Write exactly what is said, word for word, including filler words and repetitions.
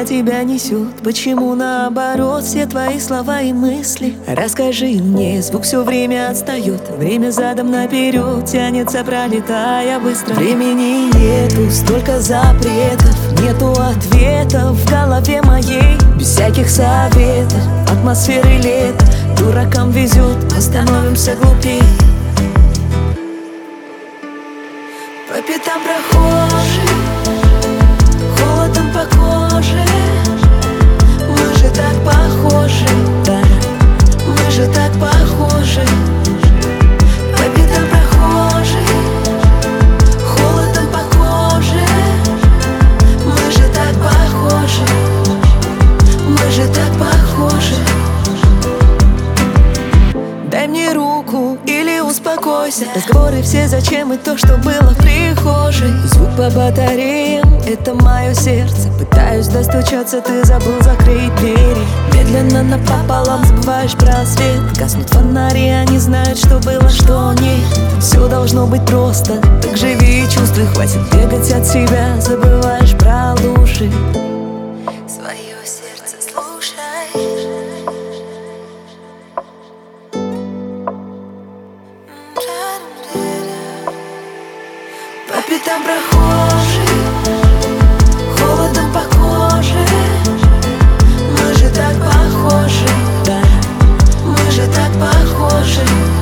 куда тебя несет? Почему наоборот все твои слова и мысли? Расскажи мне, звук все время отстает, время задом наперед тянется, пролетая быстро. Времени нету, столько запретов, нету ответов в голове моей. Без всяких советов, атмосферы лета, дуракам везет, мы становимся глупей. По пятам прохожих, холодом по коже. Мы же так похожи, да, мы же так похожи. По пятам прохожих, холодом по коже. Мы же так похожи, мы же так похожи. Дай мне руку или успокойся. Разговоры все зачем и то, что было в прихожей. Звук по батареям, это мое сердце. Пытаюсь достучаться, ты забыл закрыть двери. Медленно напополам забываешь про свет. Гаснут фонари, они знают, что было, что нет. Все должно быть просто, так живи и чувствуй. Хватит бегать от себя, забываешь про лужи. Свое сердце слушай. По пятам прохожих, холодом по коже. Мы же так похожи, да, мы же так похожи.